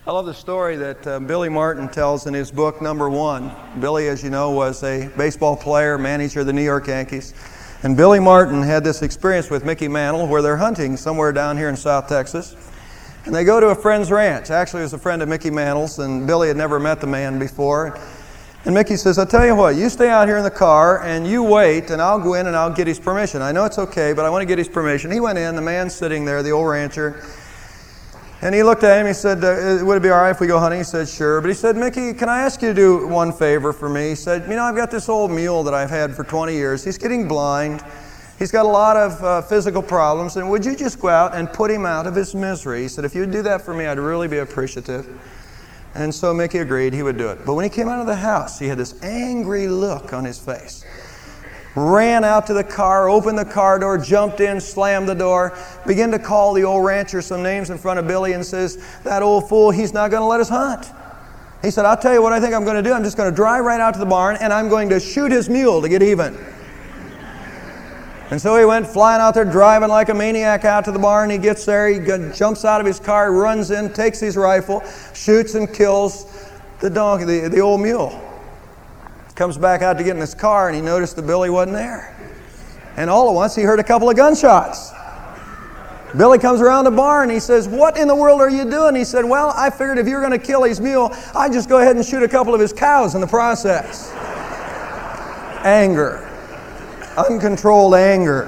I love the story that Billy Martin tells in his book, Number One. Billy, as you know, was a baseball player, manager of the New York Yankees. And Billy Martin had this experience with Mickey Mantle where they're hunting somewhere down here in South Texas. And they go to a friend's ranch. Actually, it was a friend of Mickey Mantle's, and Billy had never met the man before. And Mickey says, I'll tell you what, you stay out here in the car and you wait, and I'll go in and I'll get his permission. I know it's okay, but I want to get his permission. He went in, the man's sitting there, the old rancher. And he looked at him, he said, would it be all right if we go hunting? He said, sure. But he said, Mickey, can I ask you to do one favor for me? He said, I've got this old mule that I've had for 20 years. He's getting blind. He's got a lot of physical problems. And would you just go out and put him out of his misery? He said, if you'd do that for me, I'd really be appreciative. And so Mickey agreed he would do it. But when he came out of the house, he had this angry look on his face. Ran out to the car, opened the car door, jumped in, slammed the door, began to call the old rancher some names in front of Billy and says, that old fool, he's not going to let us hunt. He said, I'll tell you what I think I'm going to do. I'm just going to drive right out to the barn and I'm going to shoot his mule to get even. And so he went flying out there, driving like a maniac out to the barn. He gets there, he jumps out of his car, runs in, takes his rifle, shoots and kills the donkey, the old mule. Comes back out to get in his car, and he noticed that Billy wasn't there. And all at once, he heard a couple of gunshots. Billy comes around the barn, and he says, what in the world are you doing? He said, well, I figured if you're going to kill his mule, I'd just go ahead and shoot a couple of his cows in the process. Anger. Uncontrolled anger.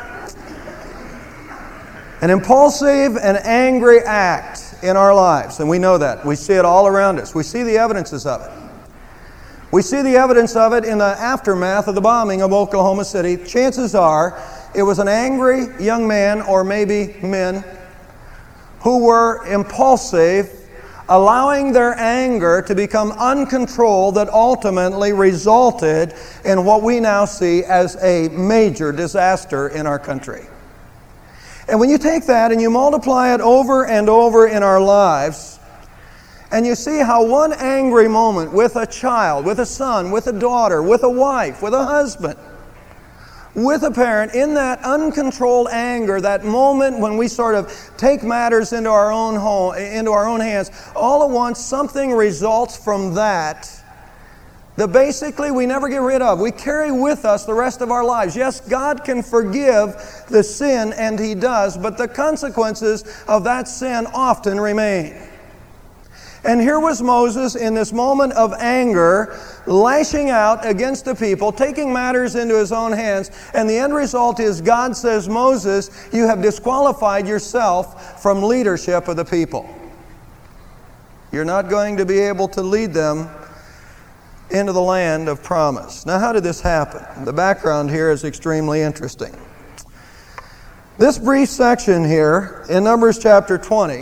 An impulsive and angry act in our lives, and we know that. We see it all around us. We see the evidences of it. We see the evidence of it in the aftermath of the bombing of Oklahoma City. Chances are it was an angry young man, or maybe men, who were impulsive, allowing their anger to become uncontrolled, that ultimately resulted in what we now see as a major disaster in our country. And when you take that and you multiply it over and over in our lives, and you see how one angry moment with a child, with a son, with a daughter, with a wife, with a husband, with a parent, in that uncontrolled anger, that moment when we sort of take matters into our own home, into our own hands, all at once something results from that basically we never get rid of. We carry with us the rest of our lives. Yes, God can forgive the sin, and He does, but the consequences of that sin often remain. And here was Moses in this moment of anger, lashing out against the people, taking matters into his own hands. And the end result is God says, Moses, you have disqualified yourself from leadership of the people. You're not going to be able to lead them into the land of promise. Now, how did this happen? The background here is extremely interesting. This brief section here in Numbers chapter 20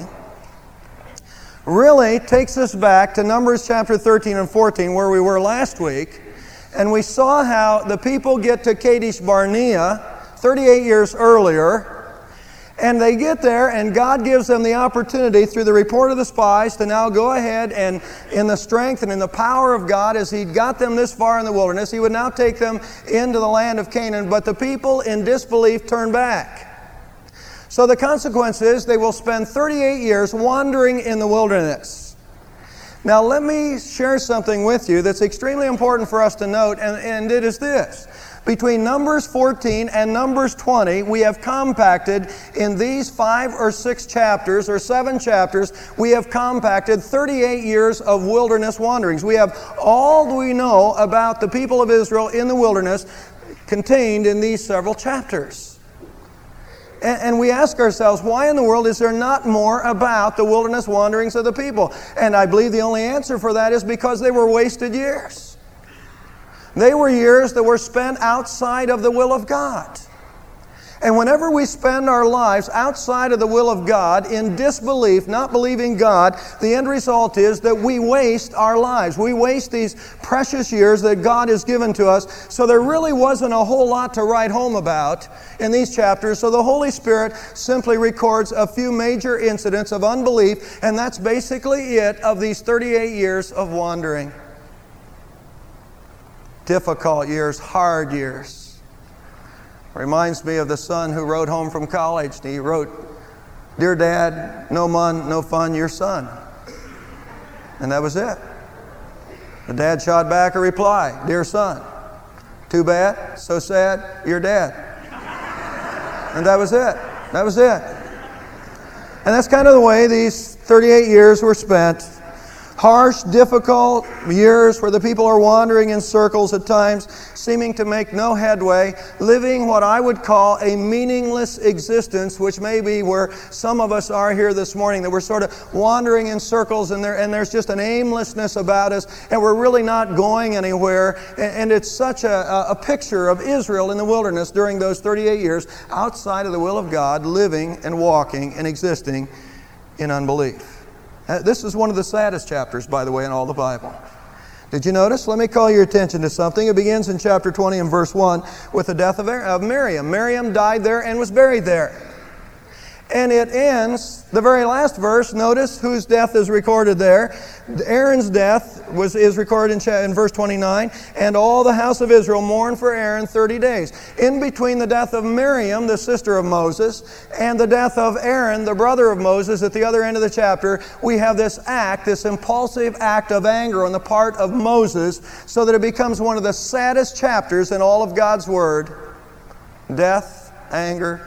really takes us back to Numbers chapter 13 and 14, where we were last week, and we saw how the people get to Kadesh Barnea 38 years earlier, and they get there, and God gives them the opportunity through the report of the spies to now go ahead and in the strength and in the power of God, as He got them this far in the wilderness, He would now take them into the land of Canaan, but the people in disbelief turn back. So the consequence is they will spend 38 years wandering in the wilderness. Now let me share something with you that's extremely important for us to note, and it is this. Between Numbers 14 and Numbers 20, we have compacted in these 5 or 6 chapters, or 7 chapters, we have compacted 38 years of wilderness wanderings. We have all we know about the people of Israel in the wilderness contained in these several chapters. And we ask ourselves, why in the world is there not more about the wilderness wanderings of the people? And I believe the only answer for that is because they were wasted years. They were years that were spent outside of the will of God. And whenever we spend our lives outside of the will of God, in disbelief, not believing God, the end result is that we waste our lives. We waste these precious years that God has given to us. So there really wasn't a whole lot to write home about in these chapters. So the Holy Spirit simply records a few major incidents of unbelief, and that's basically it of these 38 years of wandering. Difficult years, hard years. Reminds me of the son who wrote home from college. He wrote, "Dear Dad, no fun, your son." And that was it. The dad shot back a reply, "Dear son, too bad, so sad, you're dead." And that was it. That was it. And that's kind of the way these 38 years were spent. Harsh, difficult years where the people are wandering in circles at times, seeming to make no headway, living what I would call a meaningless existence, which may be where some of us are here this morning, that we're sort of wandering in circles and there's just an aimlessness about us, and we're really not going anywhere. And it's such a picture of Israel in the wilderness during those 38 years, outside of the will of God, living and walking and existing in unbelief. This is one of the saddest chapters, by the way, in all the Bible. Did you notice? Let me call your attention to something. It begins in chapter 20 and verse 1 with the death of Miriam. Miriam died there and was buried there. And it ends, the very last verse, notice whose death is recorded there. Aaron's death is recorded in verse 29. And all the house of Israel mourned for Aaron 30 days. In between the death of Miriam, the sister of Moses, and the death of Aaron, the brother of Moses, at the other end of the chapter, we have this act, this impulsive act of anger on the part of Moses, so that it becomes one of the saddest chapters in all of God's Word. Death, anger,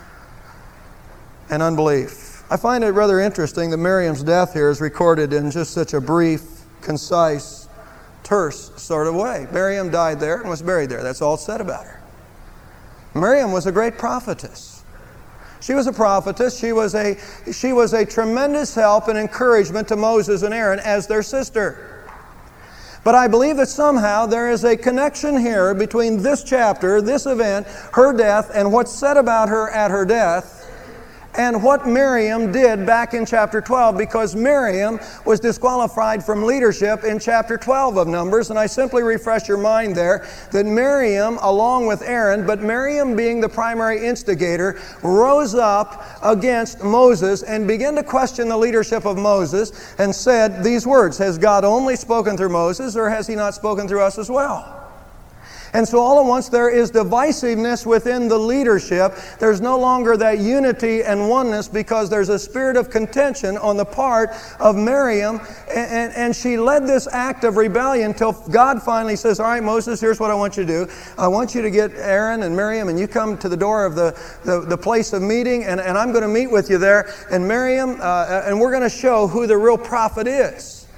and unbelief. I find it rather interesting that Miriam's death here is recorded in just such a brief, concise, terse sort of way. Miriam died there and was buried there. That's all it's said about her. Miriam was a great prophetess. She was a prophetess. She was a tremendous help and encouragement to Moses and Aaron as their sister. But I believe that somehow there is a connection here between this chapter, this event, her death, and what's said about her at her death, and what Miriam did back in chapter 12, because Miriam was disqualified from leadership in chapter 12 of Numbers. And I simply refresh your mind there that Miriam, along with Aaron, but Miriam being the primary instigator, rose up against Moses and began to question the leadership of Moses and said these words, "Has God only spoken through Moses, or has He not spoken through us as well?" And so all at once there is divisiveness within the leadership. There's no longer that unity and oneness because there's a spirit of contention on the part of Miriam. And she led this act of rebellion until God finally says, "All right, Moses, here's what I want you to do. I want you to get Aaron and Miriam, and you come to the door of the place of meeting, and I'm going to meet with you there. And Miriam, and we're going to show who the real prophet is."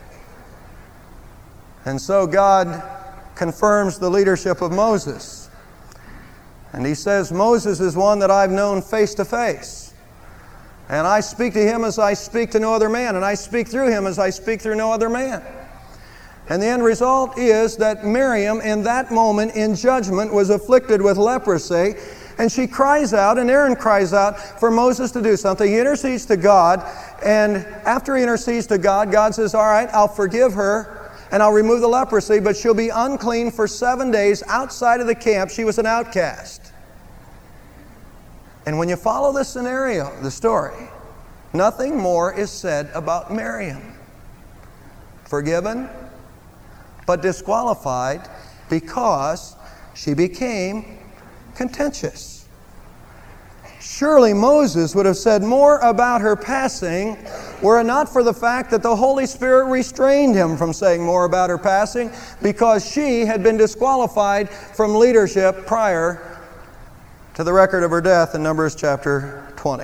And so God confirms the leadership of Moses. And He says, "Moses is one that I've known face to face. And I speak to him as I speak to no other man. And I speak through him as I speak through no other man." And the end result is that Miriam, in that moment, in judgment, was afflicted with leprosy. And she cries out, and Aaron cries out for Moses to do something. He intercedes to God. And after he intercedes to God, God says, "All right, I'll forgive her. And I'll remove the leprosy, but she'll be unclean for 7 days outside of the camp." She was an outcast. And when you follow this scenario, the story, nothing more is said about Miriam. Forgiven, but disqualified because she became contentious. Surely Moses would have said more about her passing were it not for the fact that the Holy Spirit restrained him from saying more about her passing, because she had been disqualified from leadership prior to the record of her death in Numbers chapter 20.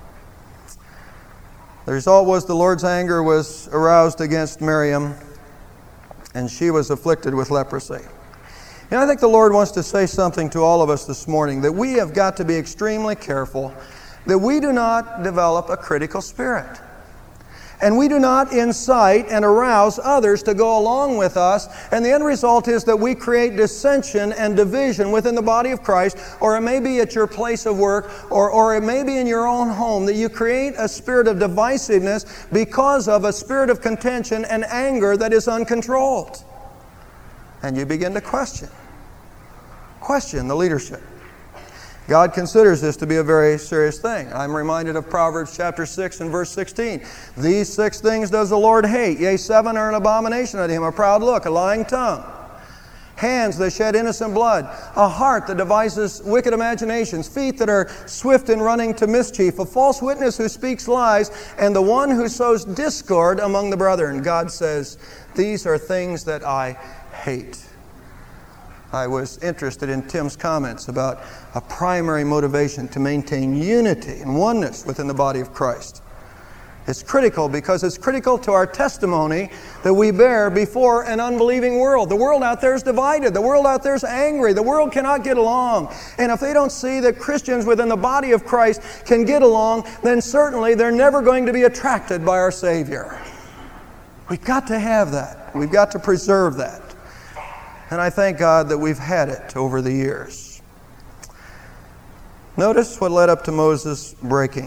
The result was the Lord's anger was aroused against Miriam, and she was afflicted with leprosy. And I think the Lord wants to say something to all of us this morning, that we have got to be extremely careful that we do not develop a critical spirit. And we do not incite and arouse others to go along with us. And the end result is that we create dissension and division within the body of Christ, or it may be at your place of work, or it may be in your own home, that you create a spirit of divisiveness because of a spirit of contention and anger that is uncontrolled. And you begin to question the leadership. God considers this to be a very serious thing. I'm reminded of Proverbs chapter 6 and verse 16. "These 6 things does the Lord hate. Yea, 7 are an abomination unto Him, a proud look, a lying tongue, hands that shed innocent blood, a heart that devises wicked imaginations, feet that are swift in running to mischief, a false witness who speaks lies, and the one who sows discord among the brethren. God says, these are things that I hate. I was interested in Tim's comments about a primary motivation to maintain unity and oneness within the body of Christ. It's critical because it's critical to our testimony that we bear before an unbelieving world. The world out there is divided. The world out there is angry. The world cannot get along. And if they don't see that Christians within the body of Christ can get along, then certainly they're never going to be attracted by our Savior. We've got to have that. We've got to preserve that. And I thank God that we've had it over the years. Notice what led up to Moses breaking.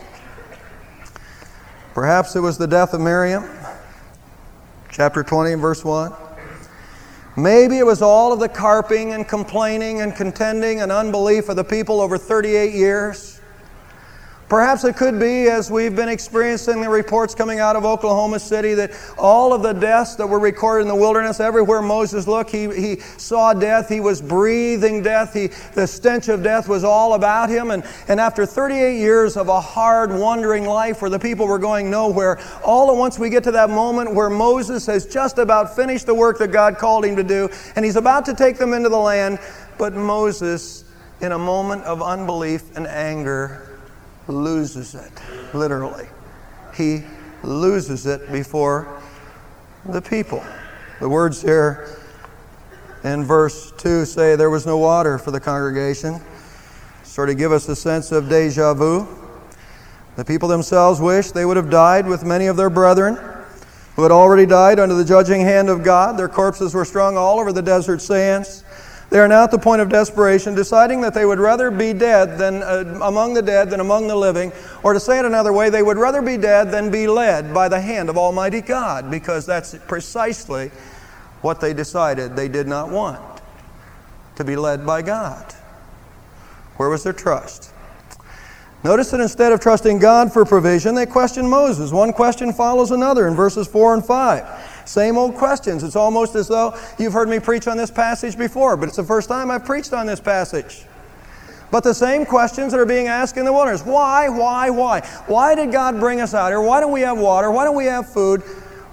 Perhaps it was the death of Miriam, chapter 20 and verse 1. Maybe it was all of the carping and complaining and contending and unbelief of the people over 38 years. Perhaps it could be, as we've been experiencing the reports coming out of Oklahoma City, that all of the deaths that were recorded in the wilderness, everywhere Moses looked, he saw death. He was breathing death. The stench of death was all about him. And after 38 years of a hard, wandering life where the people were going nowhere, all at once we get to that moment where Moses has just about finished the work that God called him to do, and he's about to take them into the land. But Moses, in a moment of unbelief and anger, loses it, literally. He loses it before the people. The words here in verse 2 say there was no water for the congregation. Sort of give us a sense of deja vu. The people themselves wished they would have died with many of their brethren who had already died under the judging hand of God. Their corpses were strung all over the desert sands. They are now at the point of desperation, deciding that they would rather be dead than among the dead than among the living. Or to say it another way, they would rather be dead than be led by the hand of Almighty God, because that's precisely what they decided they did not want, to be led by God. Where was their trust? Notice that instead of trusting God for provision, they questioned Moses. One question follows another in verses 4 and 5. Same old questions. It's almost as though you've heard me preach on this passage before, but it's the first time I've preached on this passage. But the same questions that are being asked in the wilderness. Why? Why did God bring us out here? Why don't we have water? Why don't we have food?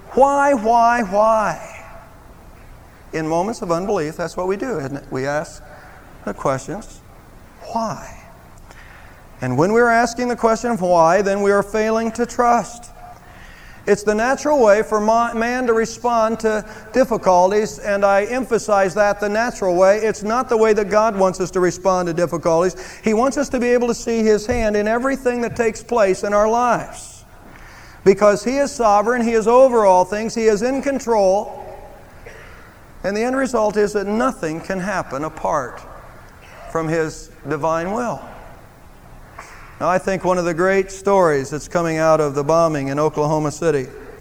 Why? In moments of unbelief, that's what we do, isn't it? We ask the questions, why? And when we're asking the question of why, then we are failing to trust. It's the natural way for man to respond to difficulties, and I emphasize that, the natural way. It's not the way that God wants us to respond to difficulties. He wants us to be able to see His hand in everything that takes place in our lives. Because He is sovereign, He is over all things, He is in control, and the end result is that nothing can happen apart from His divine will. Now, I think one of the great stories that's coming out of the bombing in Oklahoma City,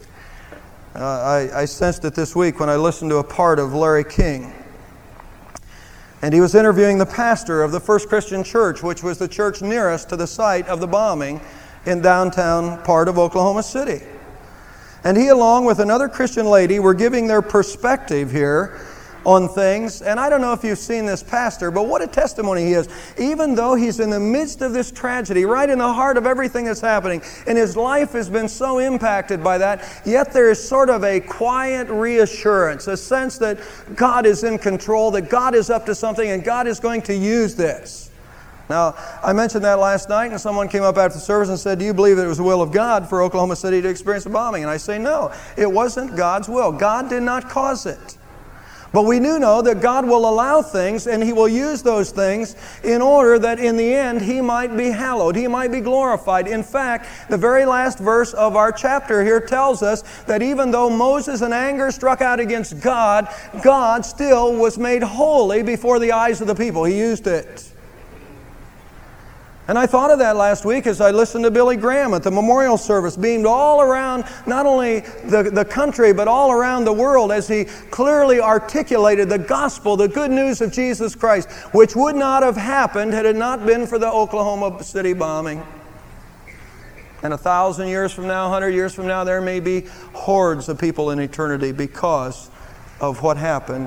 I sensed it this week when I listened to a part of Larry King. And he was interviewing the pastor of the First Christian Church, which was the church nearest to the site of the bombing in downtown part of Oklahoma City. And he, along with another Christian lady, were giving their perspective here on things. And I don't know if you've seen this pastor, but what a testimony he is. Even though he's in the midst of this tragedy, right in the heart of everything that's happening, and his life has been so impacted by that, yet there is sort of a quiet reassurance, a sense that God is in control, that God is up to something, and God is going to use this. Now, I mentioned that last night, and someone came up after the service and said, do you believe that it was the will of God for Oklahoma City to experience a bombing? And I say, no, it wasn't God's will. God did not cause it. But we do know that God will allow things, and He will use those things in order that in the end He might be hallowed, He might be glorified. In fact, the very last verse of our chapter here tells us that even though Moses in anger struck out against God, God still was made holy before the eyes of the people. He used it. And I thought of that last week as I listened to Billy Graham at the memorial service, beamed all around not only the country, but all around the world as he clearly articulated the gospel, the good news of Jesus Christ, which would not have happened had it not been for the Oklahoma City bombing. And 1,000 years from now, 100 years from now, there may be hordes of people in eternity because of what happened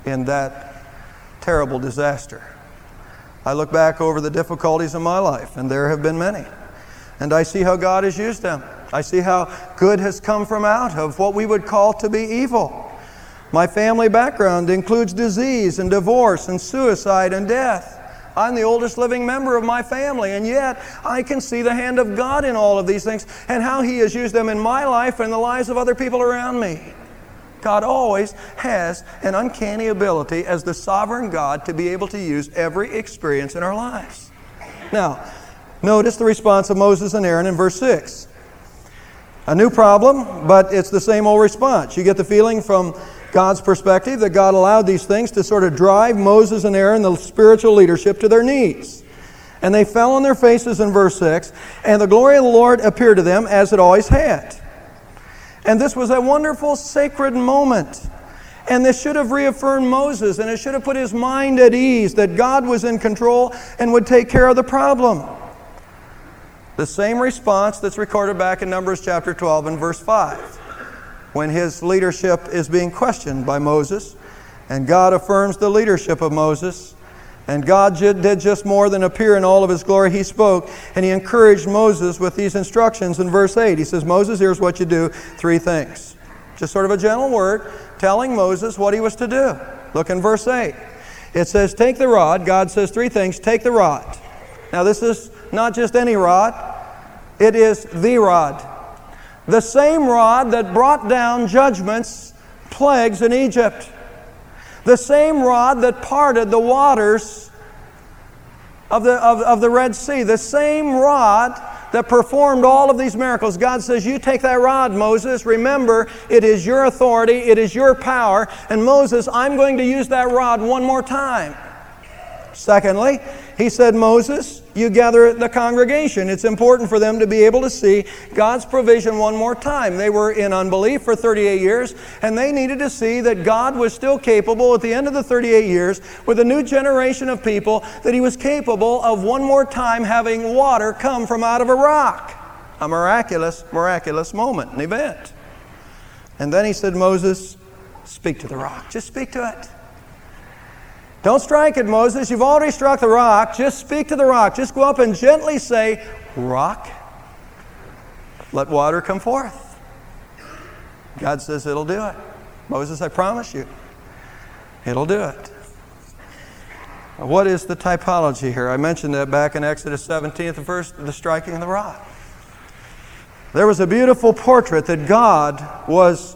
in that terrible disaster. I look back over the difficulties of my life, and there have been many. And I see how God has used them. I see how good has come from out of what we would call to be evil. My family background includes disease and divorce and suicide and death. I'm the oldest living member of my family, and yet I can see the hand of God in all of these things and how He has used them in my life and the lives of other people around me. God always has an uncanny ability as the sovereign God to be able to use every experience in our lives. Now, notice the response of Moses and Aaron in verse 6. A new problem, but it's the same old response. You get the feeling from God's perspective that God allowed these things to sort of drive Moses and Aaron, the spiritual leadership, to their knees. And they fell on their faces in verse 6, and the glory of the Lord appeared to them as it always had. And this was a wonderful, sacred moment. And this should have reaffirmed Moses, and it should have put his mind at ease that God was in control and would take care of the problem. The same response that's recorded back in Numbers chapter 12 and verse 5. When his leadership is being questioned by Moses, and God affirms the leadership of Moses, and God did just more than appear in all of His glory. He spoke, and He encouraged Moses with these instructions in verse 8. He says, Moses, here's what you do, 3 things. Just sort of a gentle word telling Moses what he was to do. Look in verse 8. It says, take the rod. God says 3 things. Take the rod. Now this is not just any rod. It is the rod. The same rod that brought down judgments, plagues in Egypt. The same rod that parted the waters of the Red Sea. The same rod that performed all of these miracles. God says, you take that rod, Moses. Remember, it is your authority. It is your power. And Moses, I'm going to use that rod one more time. Secondly, He said, Moses, you gather the congregation. It's important for them to be able to see God's provision one more time. They were in unbelief for 38 years, and they needed to see that God was still capable at the end of the 38 years with a new generation of people, that He was capable of one more time having water come from out of a rock. A miraculous moment, an event. And then He said, Moses, speak to the rock. Just speak to it. Don't strike it, Moses. You've already struck the rock. Just speak to the rock. Just go up and gently say, rock, let water come forth. God says it'll do it. Moses, I promise you, it'll do it. What is the typology here? I mentioned that back in Exodus 17, the verse, the striking of the rock. There was a beautiful portrait that God was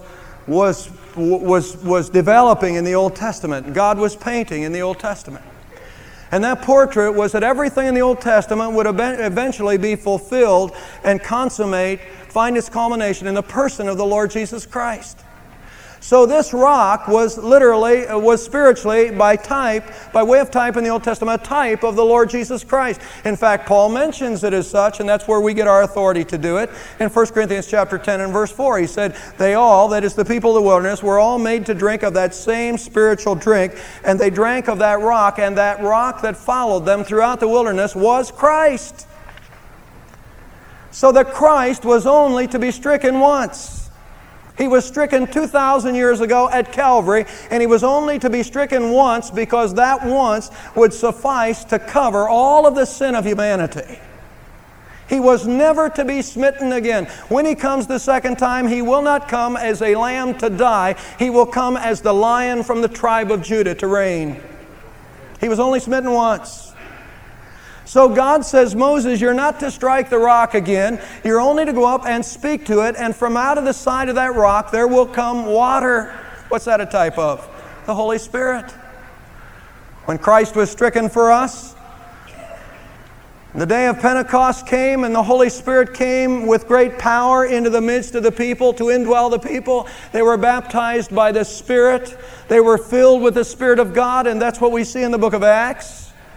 developing in the Old Testament. God was painting in the Old Testament. And that portrait was that everything in the Old Testament would eventually be fulfilled and consummate, find its culmination in the person of the Lord Jesus Christ. So this rock was spiritually, by way of type in the Old Testament, a type of the Lord Jesus Christ. In fact, Paul mentions it as such, and that's where we get our authority to do it. In 1 Corinthians chapter 10 and verse 4, he said, they all, that is the people of the wilderness, were all made to drink of that same spiritual drink, and they drank of that rock, and that rock that followed them throughout the wilderness was Christ. So that Christ was only to be stricken once. He was stricken 2,000 years ago at Calvary, and He was only to be stricken once because that once would suffice to cover all of the sin of humanity. He was never to be smitten again. When He comes the second time, He will not come as a lamb to die. He will come as the Lion from the tribe of Judah to reign. He was only smitten once. So God says, Moses, you're not to strike the rock again. You're only to go up and speak to it, and from out of the side of that rock there will come water. What's that a type of? The Holy Spirit. When Christ was stricken for us, the day of Pentecost came, and the Holy Spirit came with great power into the midst of the people to indwell the people. They were baptized by the Spirit. They were filled with the Spirit of God, and that's what we see in the book of Acts.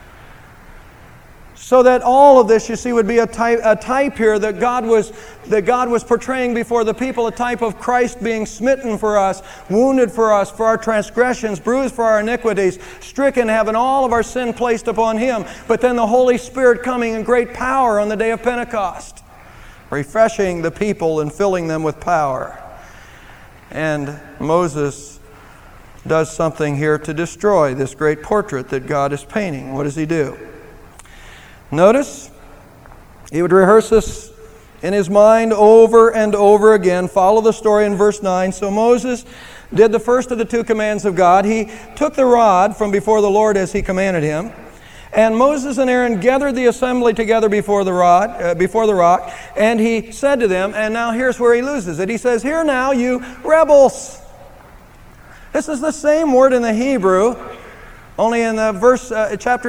So that all of this, you see, would be a type here that God was portraying before the people, a type of Christ being smitten for us, wounded for us, for our transgressions, bruised for our iniquities, stricken, having all of our sin placed upon Him. But then the Holy Spirit coming in great power on the day of Pentecost, refreshing the people and filling them with power. And Moses does something here to destroy this great portrait that God is painting. What does he do? Notice, he would rehearse this in his mind over and over again. Follow the story in verse 9. So Moses did the first of the two commands of God. He took the rod from before the Lord as he commanded him. And Moses and Aaron gathered the assembly together before the rock, and he said to them, and now here's where he loses it. He says, "Hear now, you rebels." This is the same word in the Hebrew, only in the chapter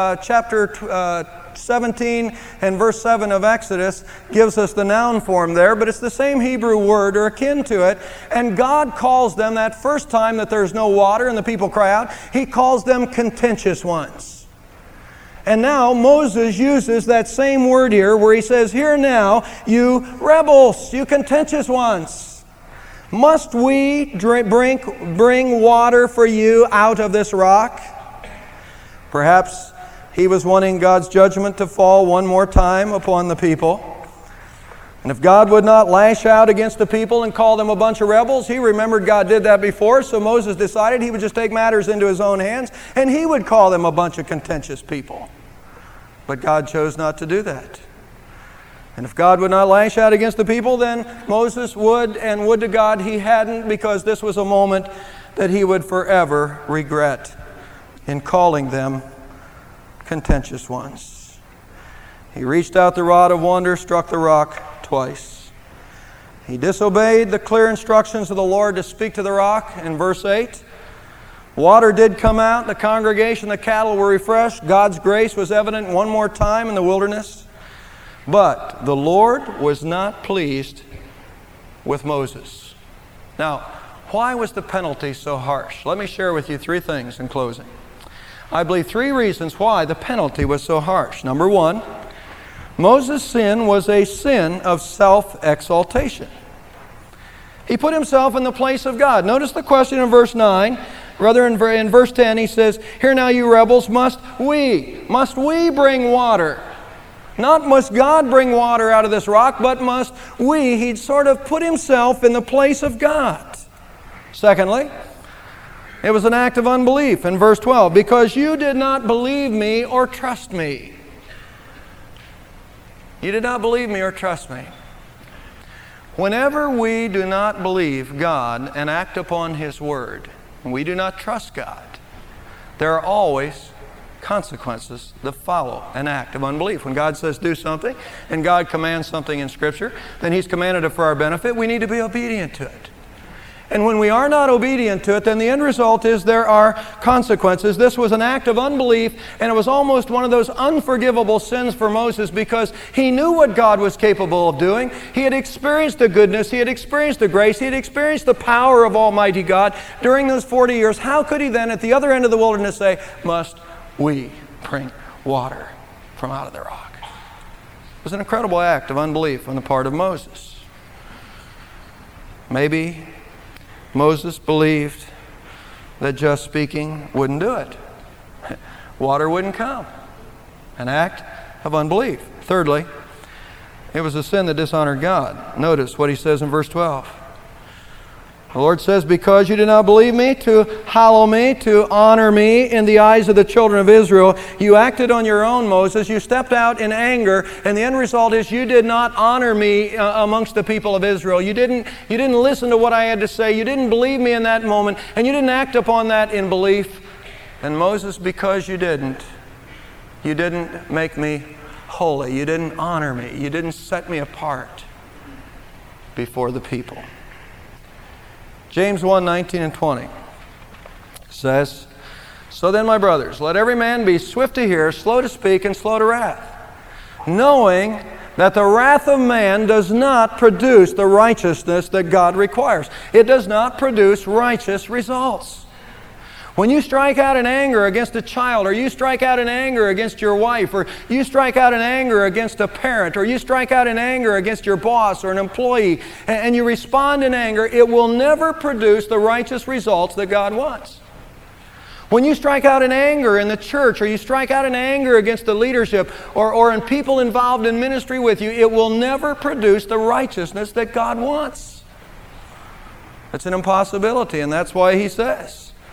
17 and verse 7 of Exodus gives us the noun form there, but it's the same Hebrew word or akin to it. And God calls them, that first time that there's no water and the people cry out, he calls them contentious ones. And now Moses uses that same word here where he says, "Hear now, you rebels, you contentious ones. Must we bring water for you out of this rock?" Perhaps he was wanting God's judgment to fall one more time upon the people. And if God would not lash out against the people and call them a bunch of rebels, he remembered God did that before, so Moses decided he would just take matters into his own hands and he would call them a bunch of contentious people. But God chose not to do that. And if God would not lash out against the people, then Moses would, and would to God he hadn't, because this was a moment that he would forever regret in calling them contentious ones. He reached out the rod of wonder, struck the rock twice. He disobeyed the clear instructions of the Lord to speak to the rock in verse 8. Water did come out, the congregation, the cattle were refreshed. God's grace was evident one more time in the wilderness. But the Lord was not pleased with Moses. Now, why was the penalty so harsh? Let me share with you three things in closing. I believe three reasons why the penalty was so harsh. Number one, Moses' sin was a sin of self-exaltation. He put himself in the place of God. Notice the question in verse 9. Rather, in verse 10, he says, "Hear now, you rebels, must we bring water?" Not must God bring water out of this rock, but must we. He'd sort of put himself in the place of God. Secondly, it was an act of unbelief in verse 12. "Because you did not believe me or trust me." You did not believe me or trust me. Whenever we do not believe God and act upon His Word, and we do not trust God, there are always consequences that follow an act of unbelief. When God says do something, and God commands something in Scripture, then He's commanded it for our benefit. We need to be obedient to it. And when we are not obedient to it, then the end result is there are consequences. This was an act of unbelief, and it was almost one of those unforgivable sins for Moses because he knew what God was capable of doing. He had experienced the goodness, he had experienced the grace, he had experienced the power of Almighty God during those 40 years. How could he then, at the other end of the wilderness, say, "Must we bring water from out of the rock?" It was an incredible act of unbelief on the part of Moses. Maybe Moses believed that just speaking wouldn't do it. Water wouldn't come. An act of unbelief. Thirdly, it was a sin that dishonored God. Notice what he says in verse 12. The Lord says, "Because you did not believe me to hallow me, to honor me in the eyes of the children of Israel, you acted on your own, Moses. You stepped out in anger, and the end result is you did not honor me amongst the people of Israel. You didn't listen to what I had to say. You didn't believe me in that moment, and you didn't act upon that in belief. And Moses, because you didn't make me holy. You didn't honor me. You didn't set me apart before the people." James 1:19 and 20 says, "So then, my brothers, let every man be swift to hear, slow to speak, and slow to wrath, knowing that the wrath of man does not produce the righteousness that God requires." It does not produce righteous results. When you strike out in anger against a child, or you strike out in anger against your wife, or you strike out in anger against a parent, or you strike out in anger against your boss or an employee, and you respond in anger, it will never produce the righteous results that God wants. When you strike out in anger in the church, or you strike out in anger against the leadership, or in people involved in ministry with you, it will never produce the righteousness that God wants. It's an impossibility, and that's why he says,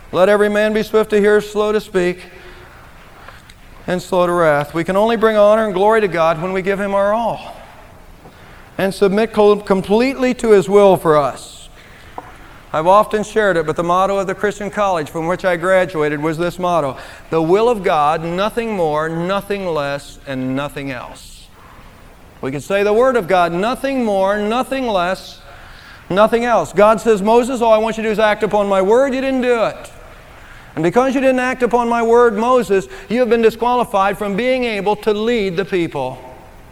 Let every man be swift to hear, slow to speak, and slow to wrath. We can only bring honor and glory to God when we give Him our all and submit completely to His will for us. I've often shared it, but the motto of the Christian college from which I graduated was this motto: the will of God, nothing more, nothing less, and nothing else. We can say the Word of God, nothing more, nothing less, nothing else. God says, Moses, all I want you to do is act upon my Word. You didn't do it. And because you didn't act upon my Word, Moses, you have been disqualified from being able to lead the people.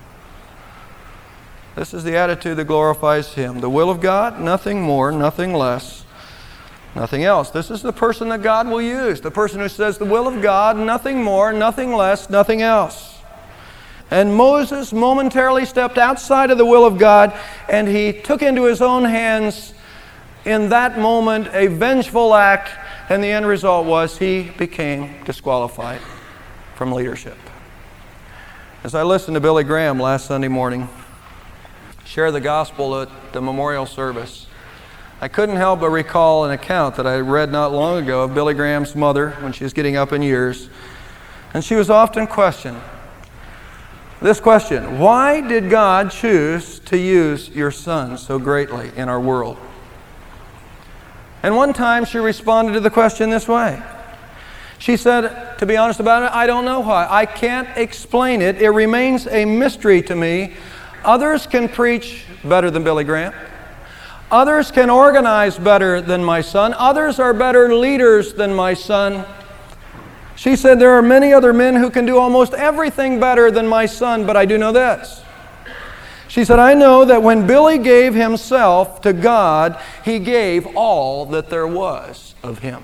This is the attitude that glorifies Him. The will of God, nothing more, nothing less, nothing else. This is the person that God will use. The person who says the will of God, nothing more, nothing less, nothing else. And Moses momentarily stepped outside of the will of God, and he took into his own hands in that moment a vengeful act, and the end result was he became disqualified from leadership. As I listened to Billy Graham last Sunday morning share the gospel at the memorial service, I couldn't help but recall an account that I read not long ago of Billy Graham's mother when she was getting up in years. And she was often questioned this question: why did God choose to use your son so greatly in our world? And one time she responded to the question this way. She said, to be honest about it, I don't know why. I can't explain it. It remains a mystery to me. Others can preach better than Billy Graham. Others can organize better than my son. Others are better leaders than my son. She said, there are many other men who can do almost everything better than my son, but I do know this. She said, I know that when Billy gave himself to God, he gave all that there was of him.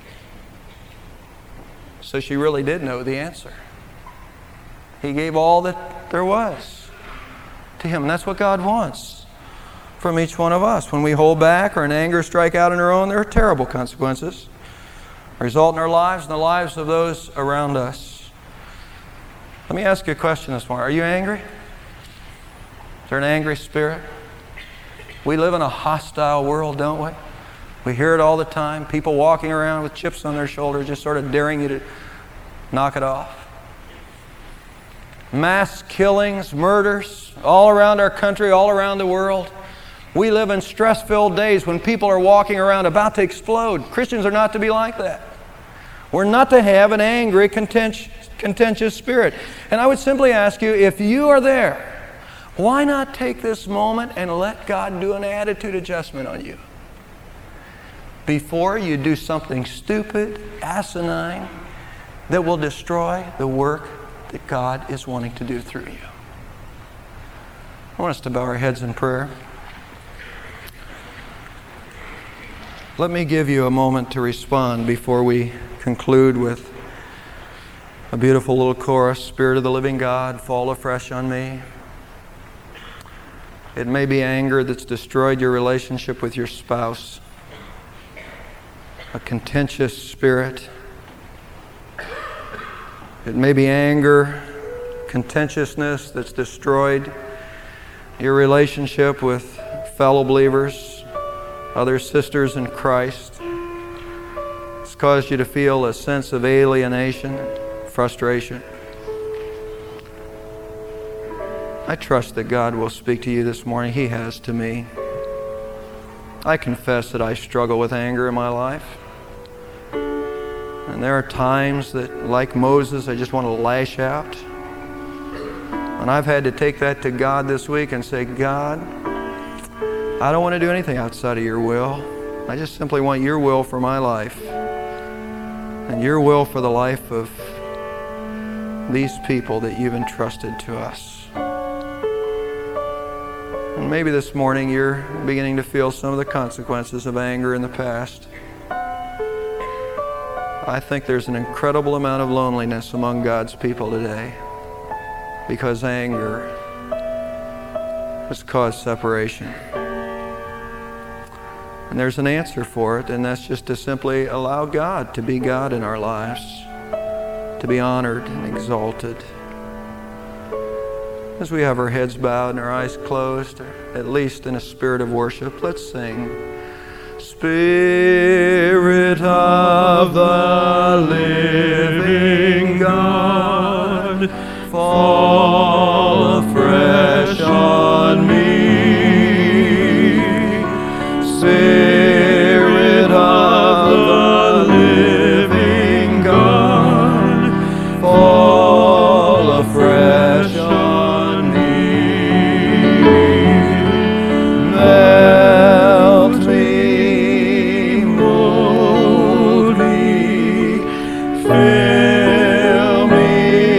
So she really did know the answer. He gave all that there was to him. And that's what God wants from each one of us. When we hold back or in anger strike out on our own, there are terrible consequences result in our lives and the lives of those around us. Let me ask you a question this morning. Are you angry? Is there an angry spirit? We live in a hostile world, don't we? We hear it all the time. People walking around with chips on their shoulders, just sort of daring you to knock it off. Mass killings, murders, all around our country, all around the world. We live in stress-filled days when people are walking around about to explode. Christians are not to be like that. We're not to have an angry, contentious spirit. And I would simply ask you, if you are there, why not take this moment and let God do an attitude adjustment on you before you do something stupid, asinine, that will destroy the work that God is wanting to do through you. I want us to bow our heads in prayer. Let me give you a moment to respond before we conclude with a beautiful little chorus. Spirit of the living God, fall afresh on me. It may be anger that's destroyed your relationship with your spouse, a contentious spirit. It may be anger, contentiousness that's destroyed your relationship with fellow believers, other sisters in Christ. It's caused you to feel a sense of alienation, frustration. I trust that God will speak to you this morning. He has to me. I confess that I struggle with anger in my life. And there are times that, like Moses, I just want to lash out. And I've had to take that to God this week and say, God, I don't want to do anything outside of your will. I just simply want your will for my life and your will for the life of these people that you've entrusted to us. And maybe this morning you're beginning to feel some of the consequences of anger in the past. I think there's an incredible amount of loneliness among God's people today because anger has caused separation. And there's an answer for it, and that's just to simply allow God to be God in our lives, to be honored and exalted. As we have our heads bowed and our eyes closed, or at least in a spirit of worship, let's sing, Spirit of of the living God, fall afresh on me. Spirit of the living God, fall afresh on me. Melt me, mold me, fill me,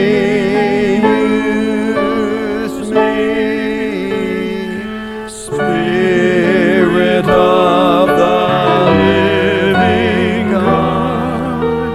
use me. Spirit of the living God,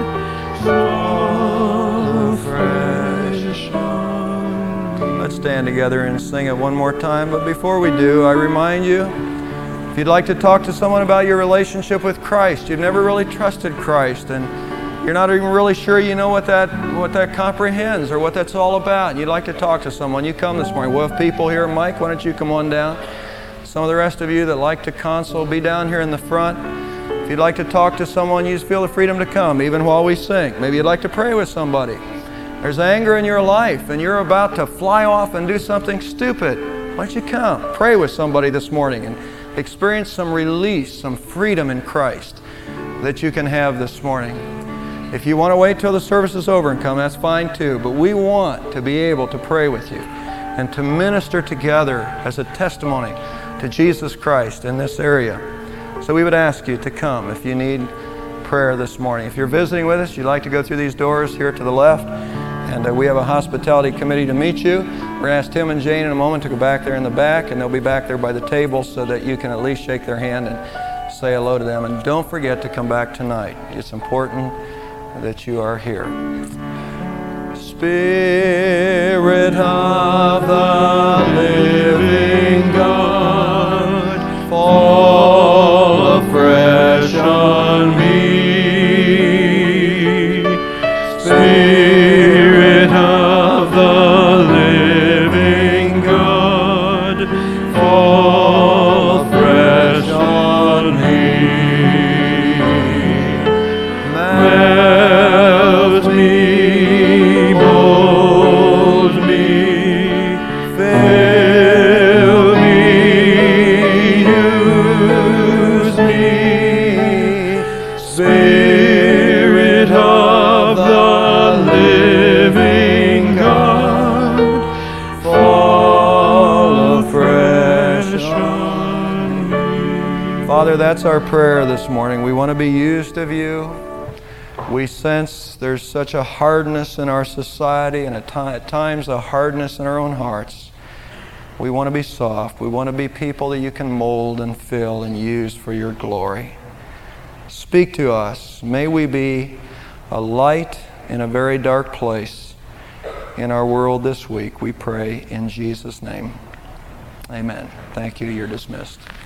fall afresh on me. Let's stand together and sing it one more time. But before we do, I remind you, if you'd like to talk to someone about your relationship with Christ, you've never really trusted Christ, and you're not even really sure you know what that comprehends or what that's all about, and you'd like to talk to someone, you come this morning. We'll have people here. Mike, why don't you come on down? Some of the rest of you that like to console, be down here in the front. If you'd like to talk to someone, you just feel the freedom to come, even while we sing. Maybe you'd like to pray with somebody. There's anger in your life, and you're about to fly off and do something stupid. Why don't you come? Pray with somebody this morning and experience some release, some freedom in Christ that you can have this morning. If you want to wait till the service is over and come, that's fine too. But we want to be able to pray with you and to minister together as a testimony to Jesus Christ in this area. So we would ask you to come if you need prayer this morning. If you're visiting with us, you'd like to go through these doors here to the left, and we have a hospitality committee to meet you. We're going to ask Tim and Jane in a moment to go back there in the back, and they'll be back there by the table so that you can at least shake their hand and say hello to them. And don't forget to come back tonight. It's important that you are here. Spirit of the living God, fall afresh on me. Spirit of the living God, fall fresh on me. Melt me, mold me, fill me, use me. Spirit of the living God, fall afresh on me. Father, that's our prayer this morning. We want to be used of you. We sense there's such a hardness in our society and at times a hardness in our own hearts. We want to be soft. We want to be people that you can mold and fill and use for your glory. Speak to us. May we be a light in a very dark place in our world this week. We pray in Jesus' name. Amen. Thank you. You're dismissed.